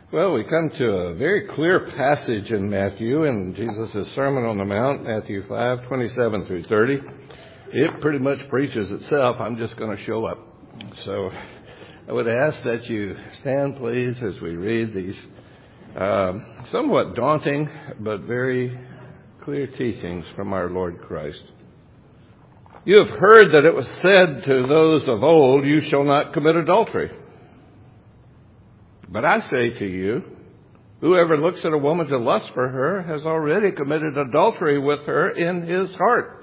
Well, we come to a very clear passage in Matthew, in Jesus' Sermon on the Mount, Matthew 5:27 through 30. It pretty much preaches itself. I'm just going to show up. So I would ask that you stand, please, as we read these somewhat daunting but very clear teachings from our Lord Christ. You have heard that it was said to those of old, "You shall not commit adultery." But I say to you, whoever looks at a woman to lust for her has already committed adultery with her in his heart.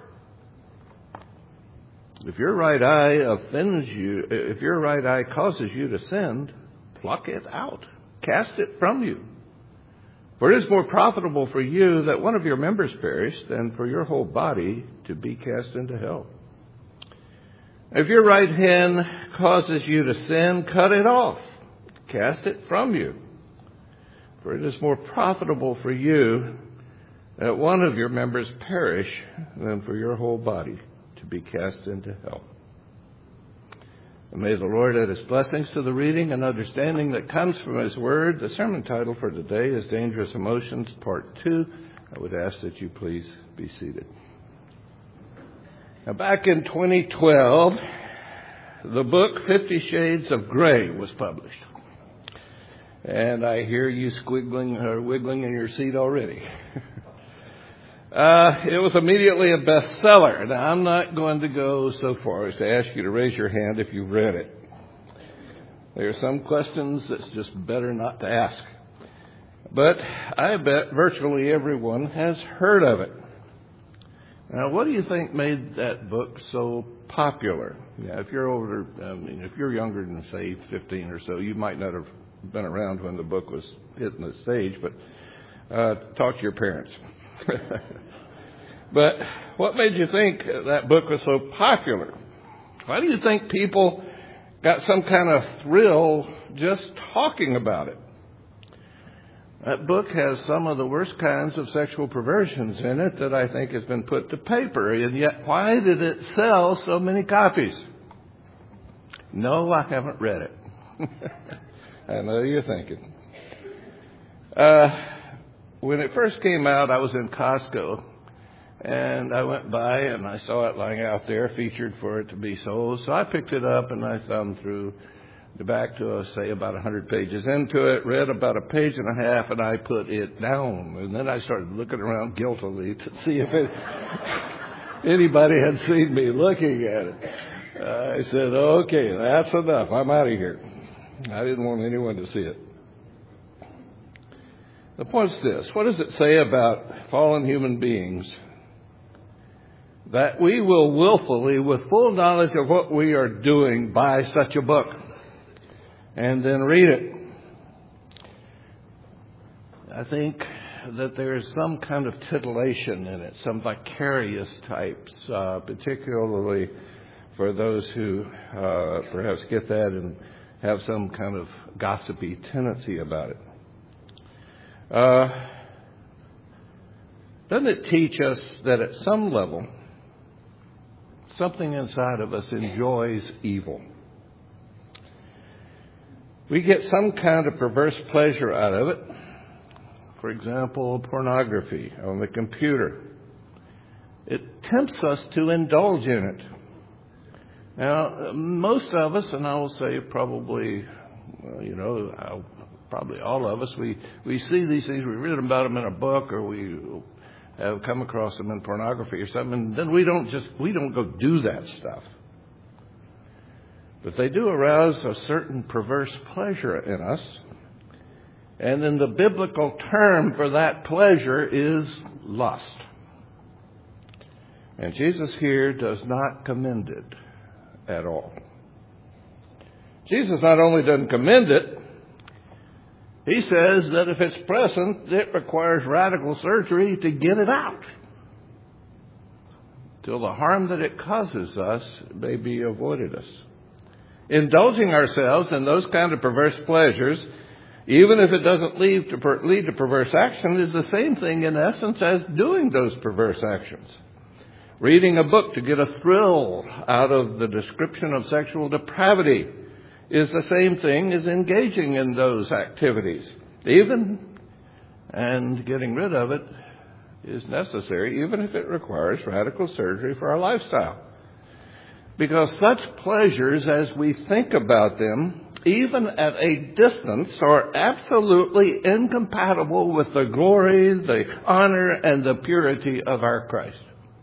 If your right eye offends you, if your right eye causes you to sin, pluck it out, cast it from you. For it is more profitable for you that one of your members perish than for your whole body to be cast into hell. If your right hand causes you to sin, cut it off. Cast it from you. For it is more profitable for you that one of your members perish than for your whole body to be cast into hell. And may the Lord add his blessings to the reading and understanding that comes from his word. The sermon title for today is Dangerous Emotions, Part 2. I would ask that you please be seated. Now, back in 2012, the book 50 Shades of Grey was published. And I hear you wiggling in your seat already. It was immediately a bestseller. Now, I'm not going to go so far as to ask you to raise your hand if you've read it. There are some questions that's just better not to ask. But I bet virtually everyone has heard of it. Now, what do you think made that book so popular? Yeah, if you're older, if you're younger than, say, 15 or so, you might not have been around when the book was hitting the stage, but talk to your parents. But what made you think that book was so popular? Why do you think people got some kind of thrill just talking about it? That book has some of the worst kinds of sexual perversions in it that I think has been put to paper, and yet why did it sell so many copies? No, I haven't read it. I know you're thinking. When it first came out, I was in Costco, and I went by and I saw it lying out there, featured for it to be sold. So I picked it up and I thumbed through the back to, say, about 100 pages into it, read about a page and a half, and I put it down. And then I started looking around guiltily to see if anybody had seen me looking at it. I said, okay, that's enough. I'm out of here. I didn't want anyone to see it. The point is this. What does it say about fallen human beings that we will willfully, with full knowledge of what we are doing, buy such a book and then read it? I think that there is some kind of titillation in it, some vicarious types, particularly for those who perhaps get that and have some kind of gossipy tendency about it. Doesn't it teach us that at some level, something inside of us enjoys evil? We get some kind of perverse pleasure out of it. For example, pornography on the computer. It tempts us to indulge in it. Now, most of us, and I will say probably, probably all of us, we see these things, we read about them in a book, or we have come across them in pornography or something, and then we don't go do that stuff. But they do arouse a certain perverse pleasure in us. And then the biblical term for that pleasure is lust. And Jesus here does not commend it at all. Jesus not only doesn't commend it, he says that if it's present, it requires radical surgery to get it out, till the harm that it causes us may be avoided us. Indulging ourselves in those kind of perverse pleasures, even if it doesn't lead to perverse action, is the same thing in essence as doing those perverse actions. Reading a book to get a thrill out of the description of sexual depravity is the same thing as engaging in those activities. And getting rid of it is necessary, even if it requires radical surgery for our lifestyle. Because such pleasures, as we think about them, even at a distance, are absolutely incompatible with the glory, the honor, and the purity of our Christ.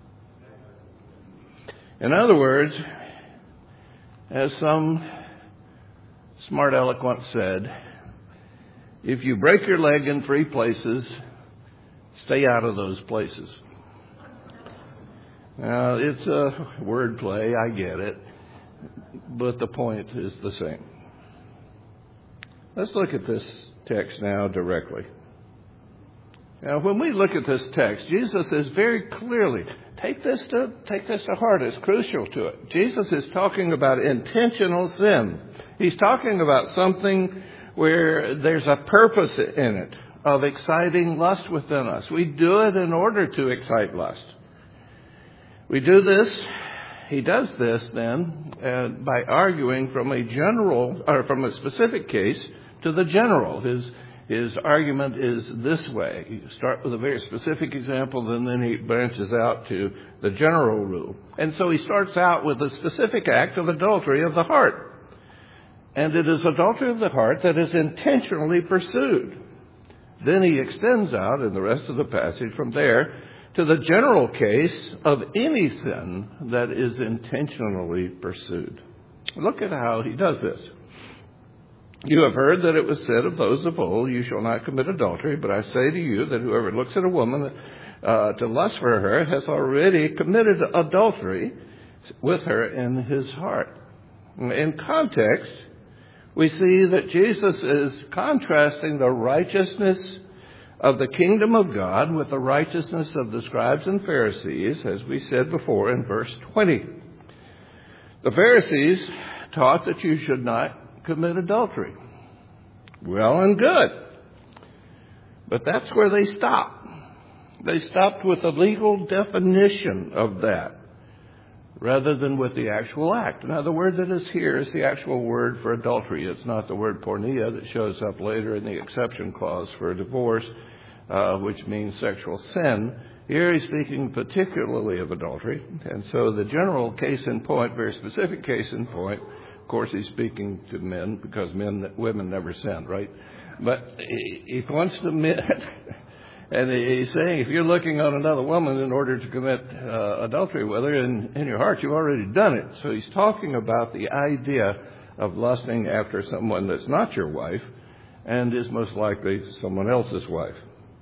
In other words, as some smart aleck once said, if you break your leg in 3 places, stay out of those places. Now, it's a word play, I get it, but the point is the same. Let's look at this text now directly. Now, when we look at this text, Jesus is very clearly, take this to heart, it's crucial to it. Jesus is talking about intentional sin. He's talking about something where there's a purpose in it of exciting lust within us. We do it in order to excite lust. We do this, he does this then, by arguing from a specific case to the general. His argument is this way. You start with a very specific example, and then he branches out to the general rule. And so he starts out with a specific act of adultery of the heart. And it is adultery of the heart that is intentionally pursued. Then he extends out in the rest of the passage from there to the general case of any sin that is intentionally pursued. Look at how he does this. You have heard that it was said of those of old, you shall not commit adultery, but I say to you that whoever looks at a woman to lust for her has already committed adultery with her in his heart. In context, we see that Jesus is contrasting the righteousness of the kingdom of God with the righteousness of the scribes and Pharisees, as we said before in verse 20. The Pharisees taught that you should not commit adultery. Well and good. But that's where they stopped. They stopped with a legal definition of that rather than with the actual act. Now, the word that is here is the actual word for adultery. It's not the word porneia that shows up later in the exception clause for divorce, which means sexual sin. Here he's speaking particularly of adultery. And so the general case in point, very specific case in point, of course he's speaking to men because women never sin, right? But he wants to admit, and he's saying if you're looking on another woman in order to commit adultery with her, in your heart you've already done it. So he's talking about the idea of lusting after someone that's not your wife and is most likely someone else's wife.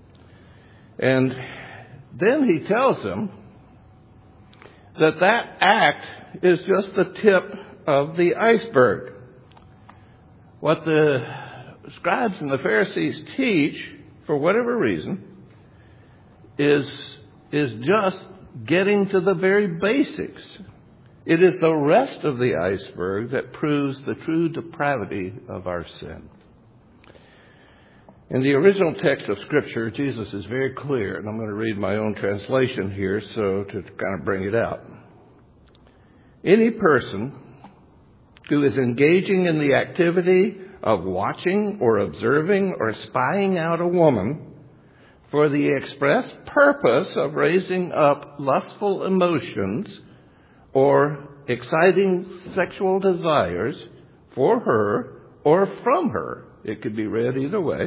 And then he tells them that that act is just the tip of the iceberg. What the scribes and the Pharisees teach, for whatever reason, is just getting to the very basics. It is the rest of the iceberg that proves the true depravity of our sin. In the original text of Scripture, Jesus is very clear, and I'm going to read my own translation here so to kind of bring it out. Any person who is engaging in the activity of watching or observing or spying out a woman for the express purpose of raising up lustful emotions or exciting sexual desires for her or from her, it could be read either way,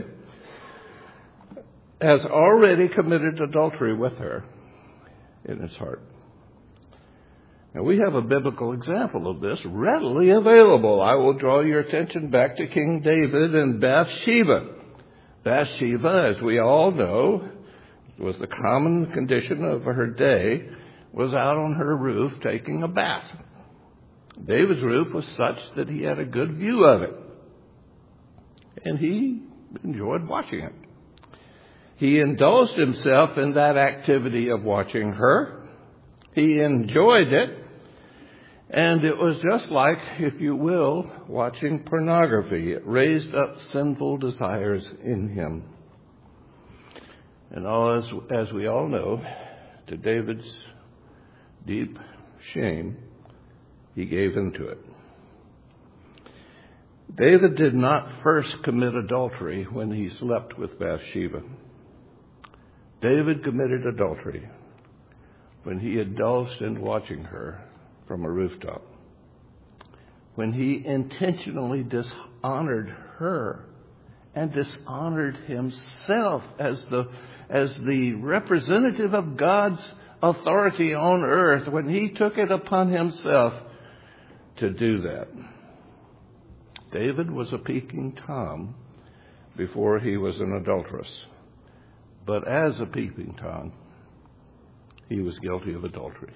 has already committed adultery with her in his heart. Now, we have a biblical example of this readily available. I will draw your attention back to King David and Bathsheba. Bathsheba, as we all know, was the common condition of her day, was out on her roof taking a bath. David's roof was such that he had a good view of it, and he enjoyed watching it. He indulged himself in that activity of watching her. He enjoyed it. And it was just like, if you will, watching pornography. It raised up sinful desires in him. And as we all know, to David's deep shame, he gave into it. David did not first commit adultery when he slept with Bathsheba. David committed adultery when he indulged in watching her from a rooftop, when he intentionally dishonored her and dishonored himself as the representative of God's authority on earth, when he took it upon himself to do that. David was a peeping Tom before he was an adulteress. But as a peeping Tom, he was guilty of adultery.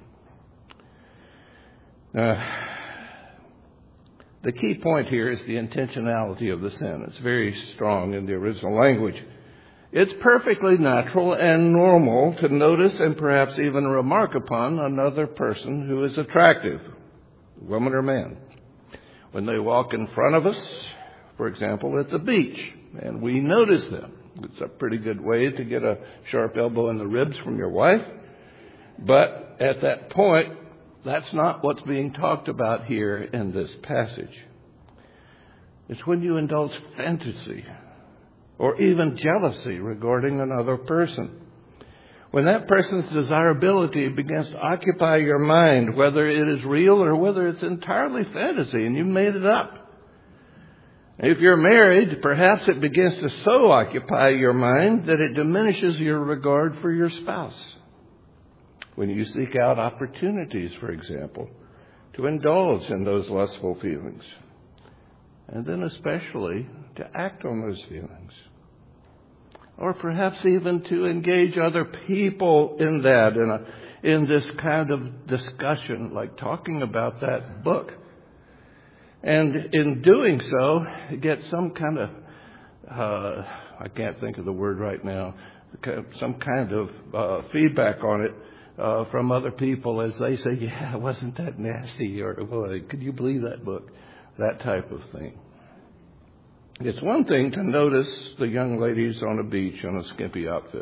The key point here is the intentionality of the sin. It's very strong in the original language. It's perfectly natural and normal to notice and perhaps even remark upon another person who is attractive, woman or man, when they walk in front of us, for example, at the beach, and we notice them. It's a pretty good way to get a sharp elbow in the ribs from your wife. But at that point, that's not what's being talked about here in this passage. It's when you indulge fantasy or even jealousy regarding another person. When that person's desirability begins to occupy your mind, whether it is real or whether it's entirely fantasy and you made it up. If you're married, perhaps it begins to so occupy your mind that it diminishes your regard for your spouse. When you seek out opportunities, for example, to indulge in those lustful feelings, and then especially to act on those feelings. Or perhaps even to engage other people in that, in this kind of discussion, like talking about that book. And in doing so, get some kind of, I can't think of the word right now, some kind of feedback on it from other people as they say, yeah, wasn't that nasty? Or, boy, could you believe that book? That type of thing. It's one thing to notice the young ladies on a beach in a skimpy outfit.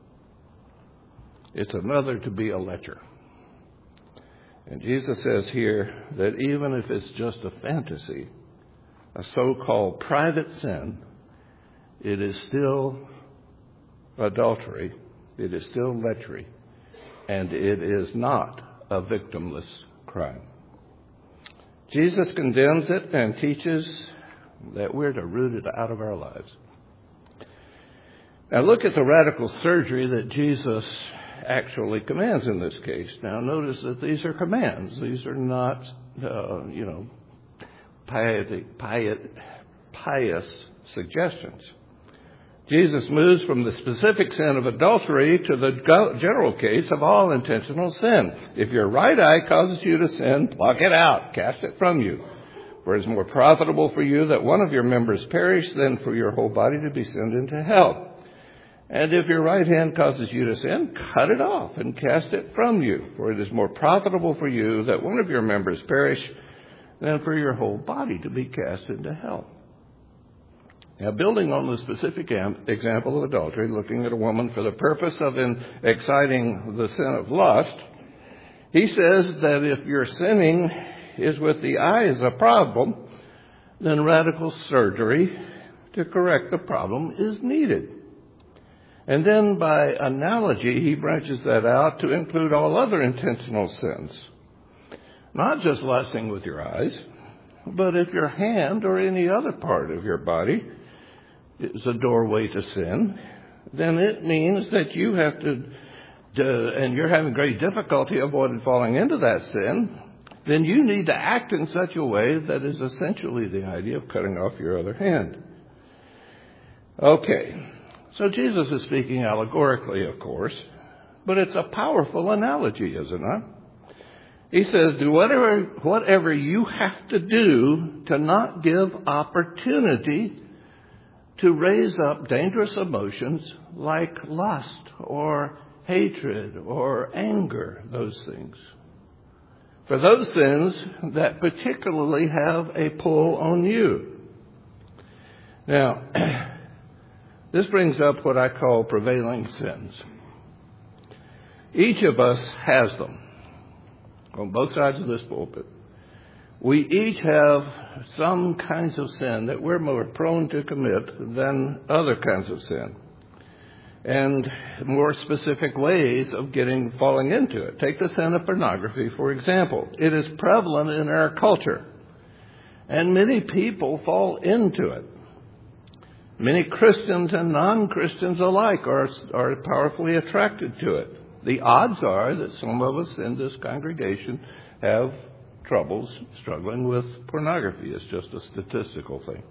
It's another to be a lecher. And Jesus says here that even if it's just a fantasy, a so-called private sin, it is still adultery, it is still lechery, and it is not a victimless crime. Jesus condemns it and teaches that we're to root it out of our lives. Now look at the radical surgery that Jesus actually commands in this case. Now notice that these are commands. These are not, pious suggestions. Jesus moves from the specific sin of adultery to the general case of all intentional sin. If your right eye causes you to sin, pluck it out, cast it from you. For it is more profitable for you that one of your members perish than for your whole body to be sent into hell. And if your right hand causes you to sin, cut it off and cast it from you. For it is more profitable for you that one of your members perish than for your whole body to be cast into hell. Now, building on the specific example of adultery, looking at a woman for the purpose of exciting the sin of lust, he says that if your sinning is with the eye as a problem, then radical surgery to correct the problem is needed. And then by analogy, he branches that out to include all other intentional sins. Not just lusting with your eyes, but if your hand or any other part of your body is a doorway to sin, then it means that you have to, and you're having great difficulty avoiding falling into that sin, then you need to act in such a way that is essentially the idea of cutting off your other hand. Okay, so Jesus is speaking allegorically, of course, but it's a powerful analogy, is it not? He says, do whatever you have to do to not give opportunity to raise up dangerous emotions like lust or hatred or anger, those things. For those sins that particularly have a pull on you. Now, this brings up what I call prevailing sins. Each of us has them on both sides of this pulpit. We each have some kinds of sin that we're more prone to commit than other kinds of sin, and more specific ways of falling into it. Take the sin of pornography, for example. It is prevalent in our culture, and many people fall into it. Many Christians and non-Christians alike are powerfully attracted to it. The odds are that some of us in this congregation have troubles struggling with pornography. It's just a statistical thing.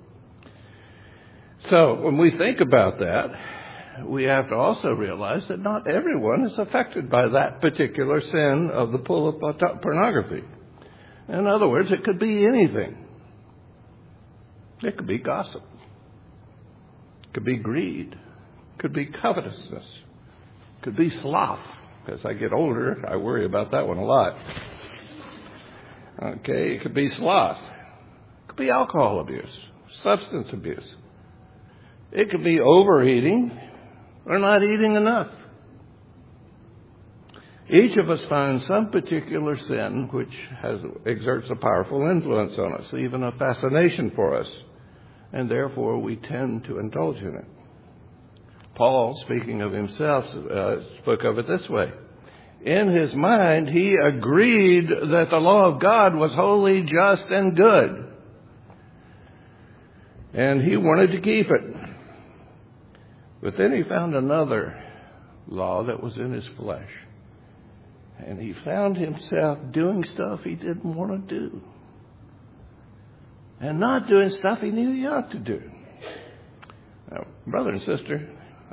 So when we think about that, we have to also realize that not everyone is affected by that particular sin of the pull of pornography. In other words, it could be anything. It could be gossip. It could be greed. It could be covetousness. It could be sloth. As I get older, I worry about that one a lot. Okay, it could be sloth. It could be alcohol abuse, substance abuse. It could be overeating or not eating enough. Each of us finds some particular sin which exerts a powerful influence on us, even a fascination for us, and therefore we tend to indulge in it. Paul, speaking of himself, spoke of it this way. In his mind, he agreed that the law of God was holy, just, and good. And he wanted to keep it. But then he found another law that was in his flesh. And he found himself doing stuff he didn't want to do. And not doing stuff he knew he ought to do. Now, brother and sister,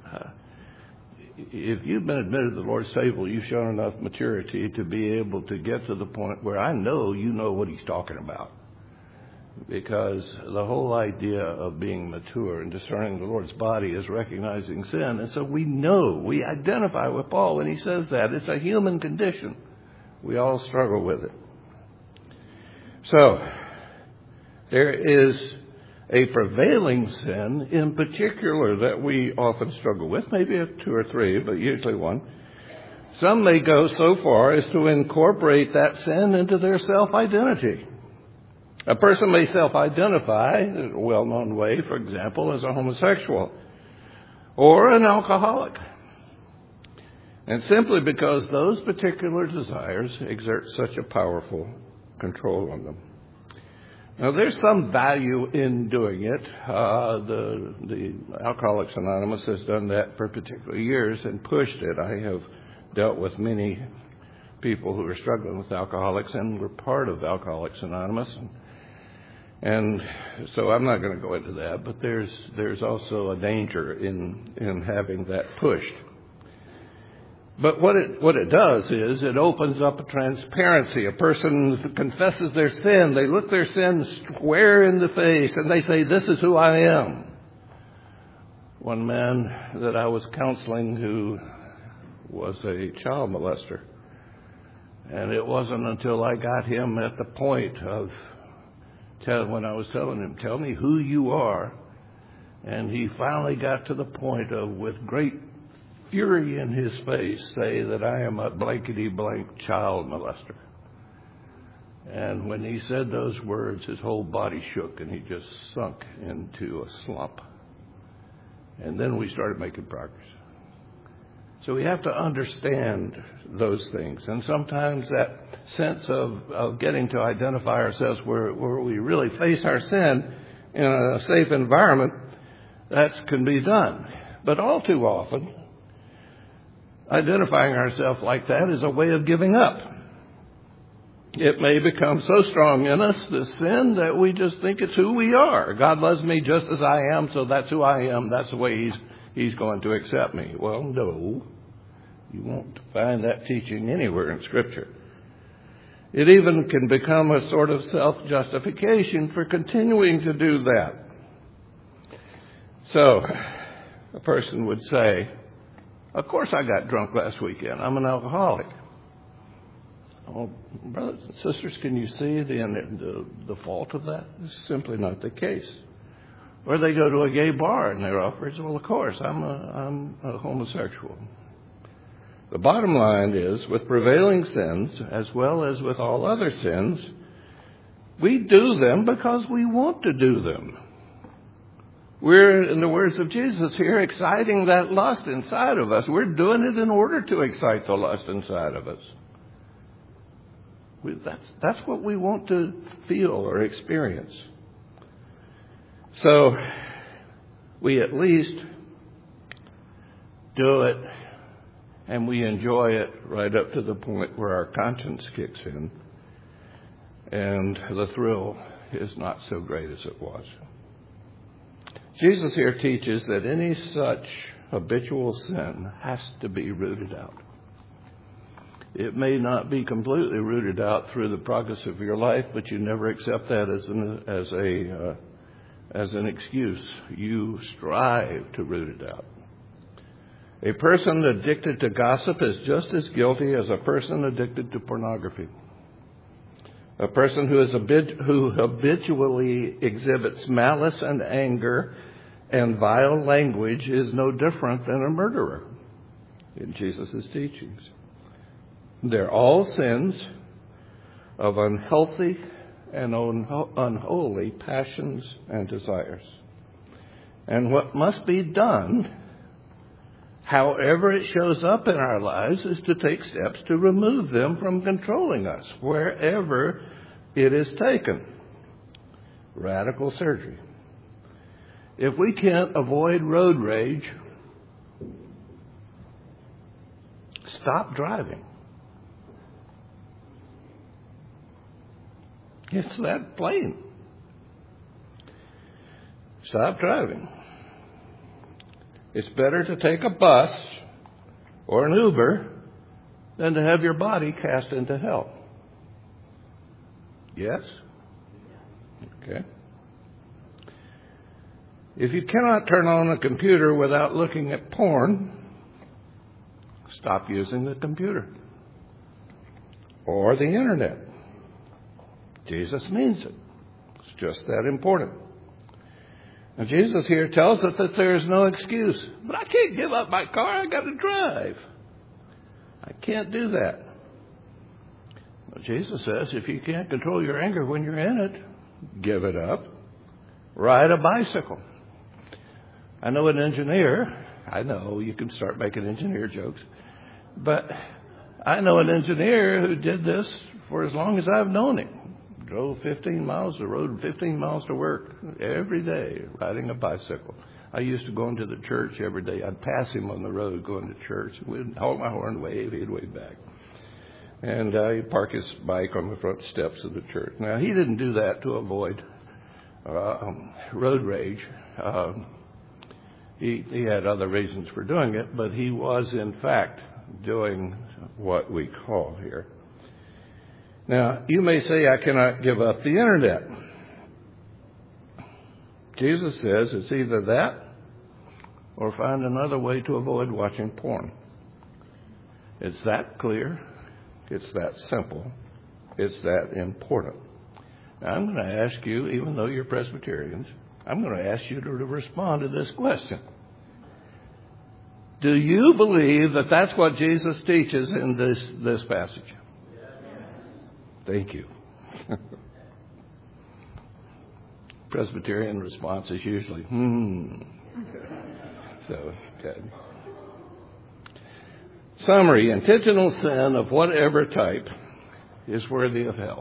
if you've been admitted to the Lord's table, you've shown enough maturity to be able to get to the point where I know you know what he's talking about. Because the whole idea of being mature and discerning the Lord's body is recognizing sin. And so we identify with Paul when he says that. It's a human condition. We all struggle with it. So, there is a prevailing sin in particular that we often struggle with, maybe two or three, but usually one. Some may go so far as to incorporate that sin into their self-identity. A person may self-identify in a well-known way, for example, as a homosexual or an alcoholic. And simply because those particular desires exert such a powerful control on them. Now, there's some value in doing it. The Alcoholics Anonymous has done that for particular years and pushed it. I have dealt with many people who are struggling with alcoholics and were part of Alcoholics Anonymous. And so I'm not going to go into that, but there's also a danger in having that pushed. But what it does is it opens up a transparency. A person confesses their sin. They look their sin square in the face and they say, "This is who I am." One man that I was counseling who was a child molester. And it wasn't until I got him at the point of when I was telling him, "Tell me who you are." And he finally got to the point of, with great fury in his face, say that I am a blankety-blank child molester. And when he said those words, his whole body shook and he just sunk into a slump. And then we started making progress. So we have to understand those things. And sometimes that sense of getting to identify ourselves where we really face our sin in a safe environment, that can be done. But all too often, identifying ourselves like that is a way of giving up. It may become so strong in us, the sin, that we just think it's who we are. God loves me just as I am, so that's who I am. That's the way He's going to accept me. Well, no. You won't find that teaching anywhere in Scripture. It even can become a sort of self-justification for continuing to do that. So, a person would say, "Of course I got drunk last weekend. I'm an alcoholic." Oh, brothers and sisters, can you see the fault of that? It's simply not the case. Or they go to a gay bar and they're offered, "Well, of course, I'm a homosexual." The bottom line is, with prevailing sins, as well as with all other sins, We do them because we want to do them. We're, in the words of Jesus here, exciting that lust inside of us. We're doing it in order to excite the lust inside of us. That's what we want to feel or experience. So we at least do it and we enjoy it right up to the point where our conscience kicks in and the thrill is not so great as it was. Jesus here teaches that any such habitual sin has to be rooted out. It may not be completely rooted out through the progress of your life, but you never accept that as an excuse. You strive to root it out. A person addicted to gossip is just as guilty as a person addicted to pornography. A person who habitually exhibits malice and anger and vile language is no different than a murderer in Jesus' teachings. They're all sins of unhealthy and unholy passions and desires. And what must be done, however it shows up in our lives, is to take steps to remove them from controlling us wherever it is taken. Radical surgery. If we can't avoid road rage, stop driving. It's that plain. Stop driving. It's better to take a bus or an Uber than to have your body cast into hell. Yes? Okay. If you cannot turn on a computer without looking at porn, stop using the computer or the internet. Jesus means it. It's just that important. And Jesus here tells us that there is no excuse. But I can't give up my car. I got to drive. I can't do that. Well, Jesus says if you can't control your anger when you're in it, give it up. Ride a bicycle. I know an engineer. I know you can start making engineer jokes. But I know an engineer who did this for as long as I've known him. Drove 15 miles to road, 15 miles to work every day, riding a bicycle. I used to go into the church every day. I'd pass him on the road going to church. We'd hold my horn, wave, he'd wave back. And he'd park his bike on the front steps of the church. Now, he didn't do that to avoid road rage. He had other reasons for doing it, but he was, in fact, doing what we call here. Now, you may say, I cannot give up the internet. Jesus says it's either that or find another way to avoid watching porn. It's that clear. It's that simple. It's that important. Now, I'm going to ask you, even though you're Presbyterians, I'm going to ask you to respond to this question. Do you believe that that's what Jesus teaches in this passage? Thank you. Presbyterian response is usually, So, good. Summary: intentional sin of whatever type is worthy of hell.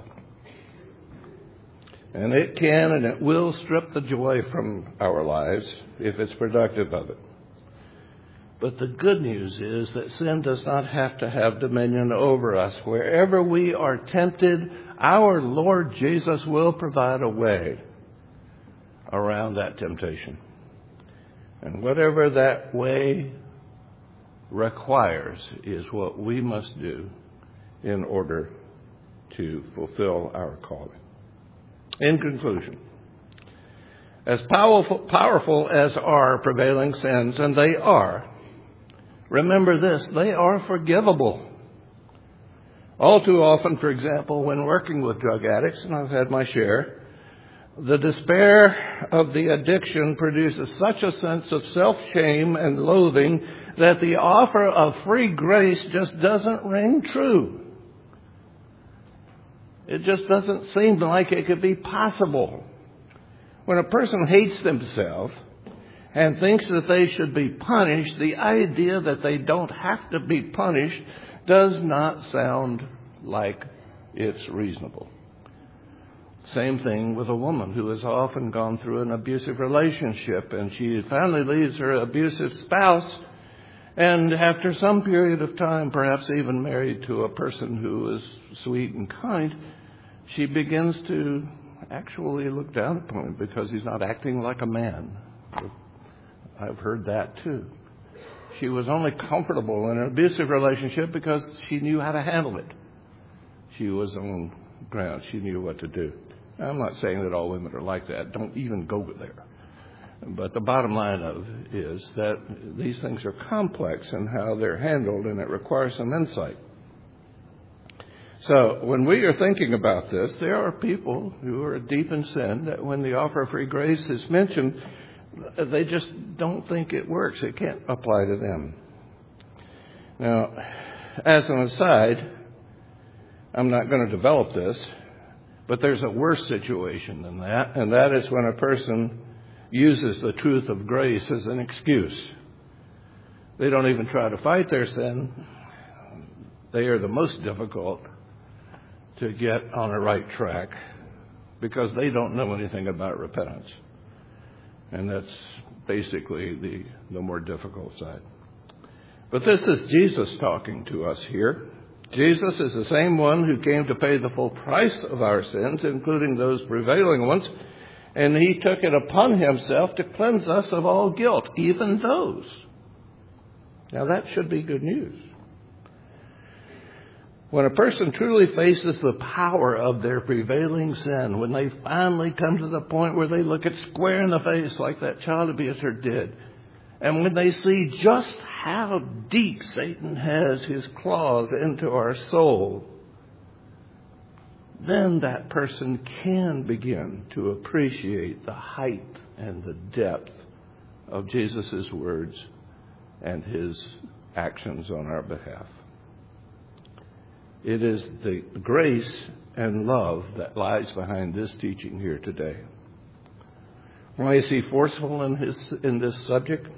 And it can and it will strip the joy from our lives if it's productive of it. But the good news is that sin does not have to have dominion over us. Wherever we are tempted, our Lord Jesus will provide a way around that temptation. And whatever that way requires is what we must do in order to fulfill our calling. In conclusion, as powerful as are prevailing sins, and they are, remember this, they are forgivable. All too often, for example, when working with drug addicts, and I've had my share, the despair of the addiction produces such a sense of self-shame and loathing that the offer of free grace just doesn't ring true. It just doesn't seem like it could be possible. When a person hates themselves and thinks that they should be punished, the idea that they don't have to be punished does not sound like it's reasonable. Same thing with a woman who has often gone through an abusive relationship, and she finally leaves her abusive spouse, and after some period of time, perhaps even married to a person who is sweet and kind, she begins to actually look down upon him because he's not acting like a man. I've heard that too. She was only comfortable in an abusive relationship because she knew how to handle it. She was on ground. She knew what to do. I'm not saying that all women are like that. Don't even go there. But the bottom line is that these things are complex in how they're handled, and it requires some insight. So when we are thinking about this, there are people who are deep in sin that when the offer of free grace is mentioned, they just don't think it works. It can't apply to them. Now, as an aside, I'm not going to develop this, but there's a worse situation than that, and that is when a person uses the truth of grace as an excuse. They don't even try to fight their sin. They are the most difficult to get on a right track because they don't know anything about repentance. And that's basically the more difficult side. But this is Jesus talking to us here. Jesus is the same one who came to pay the full price of our sins, including those prevailing ones, and he took it upon himself to cleanse us of all guilt, even those. Now that should be good news. When a person truly faces the power of their prevailing sin, when they finally come to the point where they look it square in the face like that child abuser did, and when they see just how deep Satan has his claws into our soul, then that person can begin to appreciate the height and the depth of Jesus' words and his actions on our behalf. It is the grace and love that lies behind this teaching here today. Why is he forceful in this subject?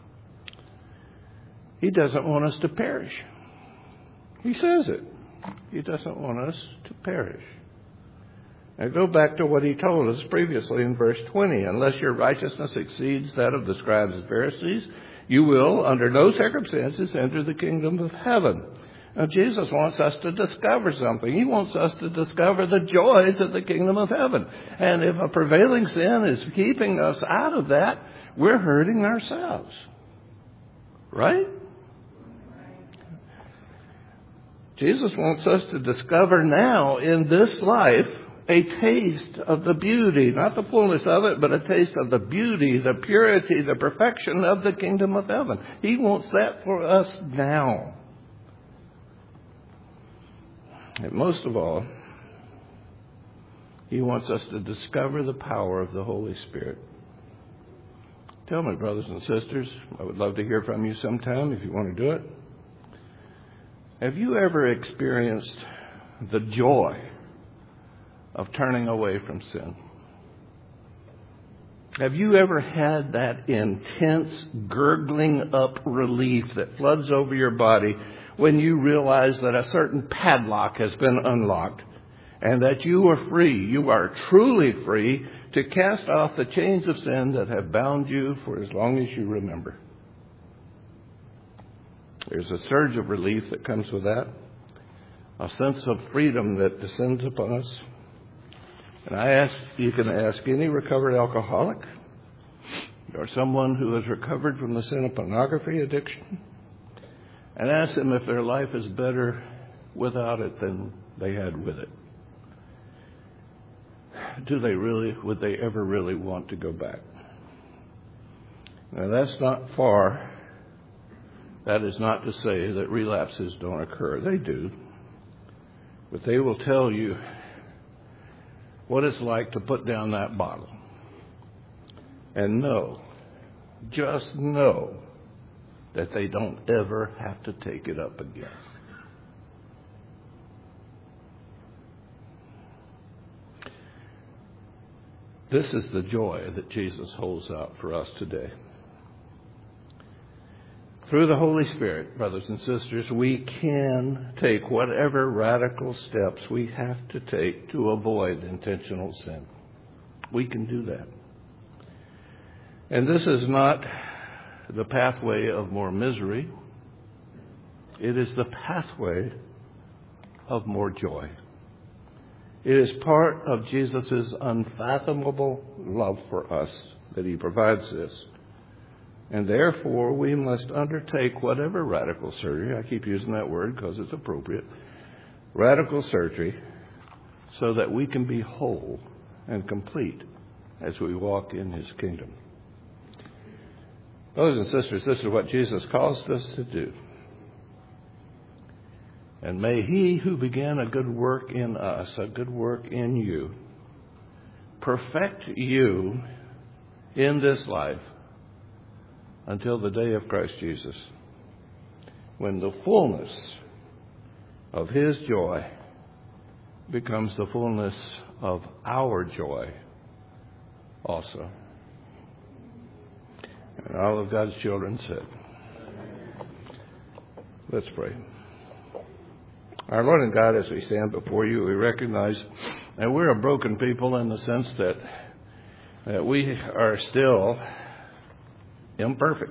He doesn't want us to perish. He says it. He doesn't want us to perish. Now go back to what he told us previously in verse 20. Unless your righteousness exceeds that of the scribes and Pharisees, you will, under no circumstances, enter the kingdom of heaven. Now, Jesus wants us to discover something. He wants us to discover the joys of the kingdom of heaven. And if a prevailing sin is keeping us out of that, we're hurting ourselves. Right? Jesus wants us to discover now in this life a taste of the beauty, not the fullness of it, but a taste of the beauty, the purity, the perfection of the kingdom of heaven. He wants that for us now. And most of all, he wants us to discover the power of the Holy Spirit. Tell me, brothers and sisters, I would love to hear from you sometime if you want to do it. Have you ever experienced the joy of turning away from sin? Have you ever had that intense, gurgling up relief that floods over your body when you realize that a certain padlock has been unlocked and that you are free, you are truly free to cast off the chains of sin that have bound you for as long as you remember? There's a surge of relief that comes with that, a sense of freedom that descends upon us. And you can ask any recovered alcoholic or someone who has recovered from the sin of pornography addiction, and ask them if their life is better without it than they had with it. Would they ever really want to go back? Now that's not far. That is not to say that relapses don't occur. They do. But they will tell you what it's like to put down that bottle. And just know that they don't ever have to take it up again. This is the joy that Jesus holds out for us today. Through the Holy Spirit, brothers and sisters, we can take whatever radical steps we have to take to avoid intentional sin. We can do that. And this is not the pathway of more misery. It is the pathway of more joy. It is part of Jesus' unfathomable love for us that he provides this. And therefore, we must undertake whatever radical surgery, I keep using that word because it's appropriate, radical surgery, so that we can be whole and complete as we walk in his kingdom. Brothers and sisters, this is what Jesus calls us to do. And may he who began a good work in us, a good work in you, perfect you in this life until the day of Christ Jesus, when the fullness of his joy becomes the fullness of our joy also. And all of God's children said, let's pray. Our Lord and God, as we stand before you, we recognize that we're a broken people in the sense that we are still imperfect.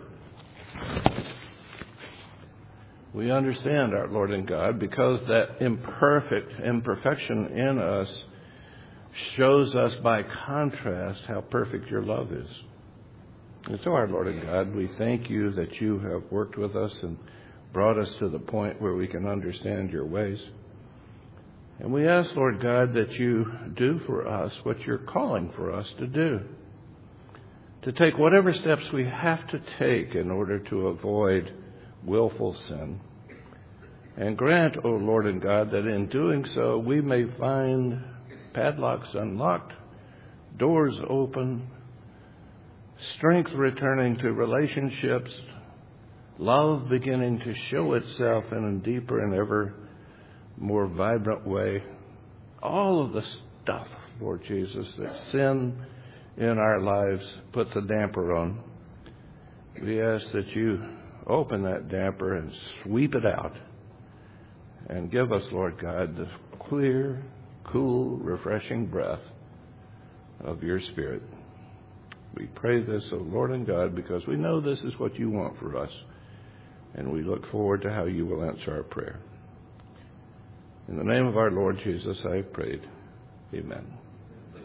We understand, our Lord and God, because that imperfection in us shows us by contrast how perfect your love is. And so, our Lord and God, we thank you that you have worked with us and brought us to the point where we can understand your ways. And we ask, Lord God, that you do for us what you're calling for us to do. To take whatever steps we have to take in order to avoid willful sin. And grant, O Lord and God, that in doing so we may find padlocks unlocked, doors open, strength returning to relationships, love beginning to show itself in a deeper and ever more vibrant way. All of the stuff, Lord Jesus, that sin in our lives puts a damper on. We ask that you open that damper and sweep it out and give us, Lord God, the clear, cool, refreshing breath of your Spirit. We pray this, O Lord and God, because we know this is what you want for us, and we look forward to how you will answer our prayer. In the name of our Lord Jesus, I have prayed. Amen.